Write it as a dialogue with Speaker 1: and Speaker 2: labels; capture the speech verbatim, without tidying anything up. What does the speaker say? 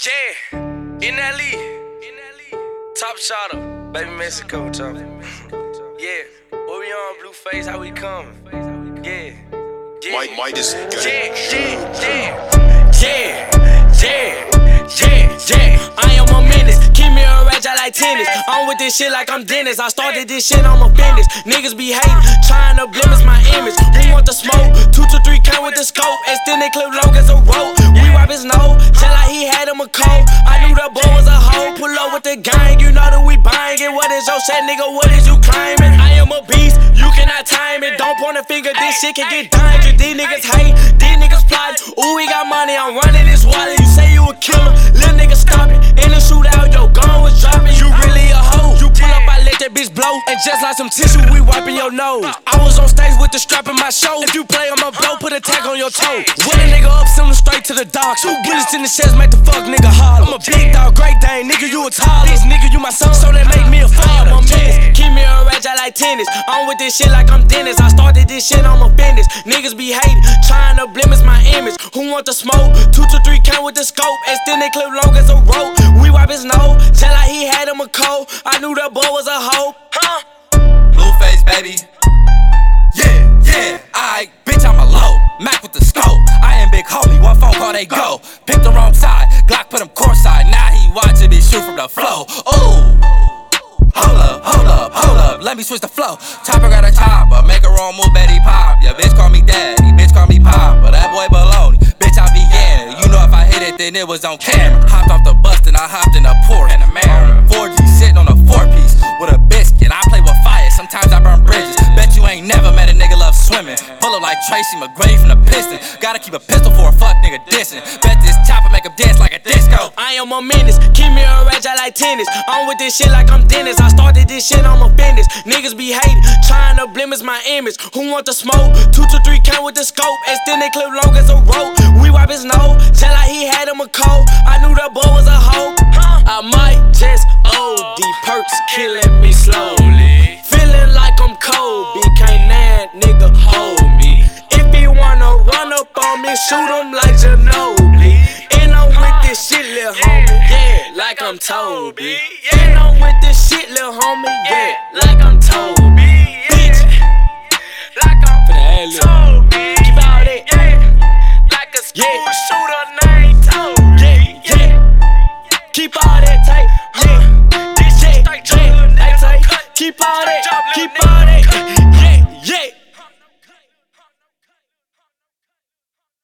Speaker 1: Yeah, in that league, top shotter, baby Mexico top. Yeah, what we on, Blueface, how we coming? Yeah, yeah,
Speaker 2: Mike, Mike is good.
Speaker 1: yeah, yeah, yeah, yeah, yeah, yeah, yeah. I am a menace, keep me a rage, I like tennis. I'm with this shit like I'm Dennis. I started this shit, I'm a business. Niggas be hating, trying to blemish my image. Who want the smoke? Two to three count with the scope. Extend they clip long as a rope. We wipe his nose, tell like he had him a cold. I knew that boy was a hoe. Pull up with the gang, you know that we buying it. What is your set, nigga? What is you claiming? I am a beast, you cannot time it. Don't point a finger, this shit can get dangerous. These niggas hate, these niggas plotting. Ooh, we got money, I'm running this wallet. You say you a killer, little nigga stop it. In the shootout, your gun was dropping. You really a hoe. You pull up, I let that bitch blow. And just like some tissue, we wiping your nose. I was on stage with the strap in my show. If you play, I'ma blow, put a tag on your toe. When a nigga up, send him straight to the dock. Two bullets in the chest, make the fuck nigga holler. I'm a big dog, great dane, nigga, you a tall. This nigga, you my son, so they make me a father. I'm a menace, keep me a rage, I like tennis. I'm with this shit like I'm Dennis. I started this shit, I'm a business. Niggas be hating, trying to blemish my image. Who want the smoke? Two to three count with the scope. Extend they clip long as a rope. We wipe his nose, tell like he had him a cold. I knew that boy was a hoe. Huh?
Speaker 3: Blueface, baby. Yeah, yeah, aight, bitch, I'm a low. Mac with the scope. I am big homie, one phone call, they go. Picked the wrong side, Glock put him courtside. Now he watching me shoot from the flow. Ooh, hold up, hold up, hold up. Let me switch the flow. Chopper got a chopper, make a wrong move, Betty pop. Yeah, bitch call me daddy, bitch call me pop. But that boy baloney, bitch I be yeah. You know if I hit it, then it was on camera. Hopped off the bus, then I hopped in the Porsche and a Mara. four G sitting on a four piece with a biscuit. I play with fire, sometimes I burn bridges. Bet you ain't never met a nigga love swimming. Pull up like Tracy McGrady from the Piston. Gotta keep a pistol for a fuck nigga dissing. Bet this chopper make him dance like a disco.
Speaker 1: I am a menace, keep me a rage, I like tennis. I'm with this shit like I'm Dennis. I started this shit, I'm a business. Niggas be hating, trying to blemish my image. Who want the smoke? Two to three count with the scope. Extend they clip long as a rope. We wipe his nose, tell like he had him a cold. I knew that boy was a hoe. Huh? I might just O D, perks killing me slowly. Feeling like I'm Kobe, can't that nigga hold me. If he wanna run up on me, shoot him like Ginobili. And I'm with this shit, lil' homie, yeah, like I'm Toby. And I'm with this shit, lil' homie, yeah, like I'm Toby. Bitch, like I'm Toby. Keep all that, yeah, like a school shooter.